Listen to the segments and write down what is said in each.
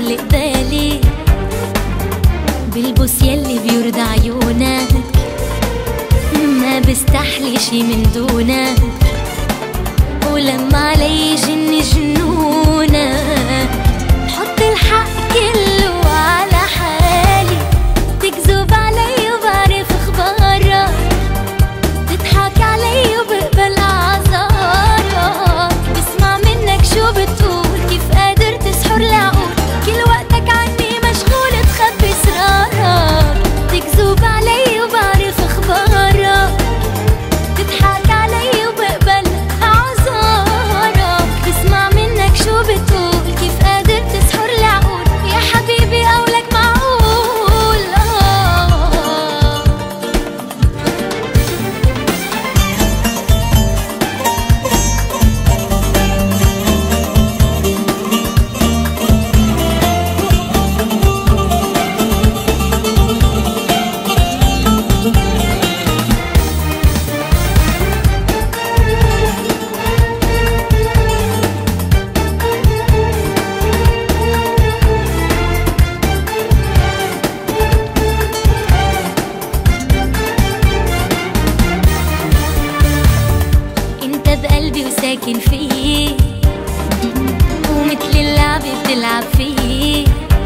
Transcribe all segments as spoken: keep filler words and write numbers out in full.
اللي قبالي بالبوس يلي بيرضى عيونك، ما بستحلي شي من دونك، ولما علي جن جنونك بحط الحق كله على حالي. تكذب علي وبعرف اخبارك، تضحك علي وبقبل اعذارك، بسمع منك شو بتقول، كيف قادر تسحر العقول، كل وقتك عني مشغول تخبي اسرارك. تكذب علي وبعرف اخبارك، تضحك علي وبقبل اعذارك، بسمع منك شو بتقول، كيف قادر تسحر العقول، يا حبيبي قولك معقول. آه انت بقلبي وساكن فيه، ومثل اللعب بتلعب فيه،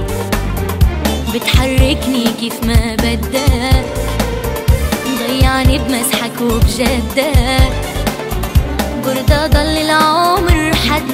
بتحركني كيف ما بدك، مضيعني بمسحك وبجدك، برضى ضل العمر حد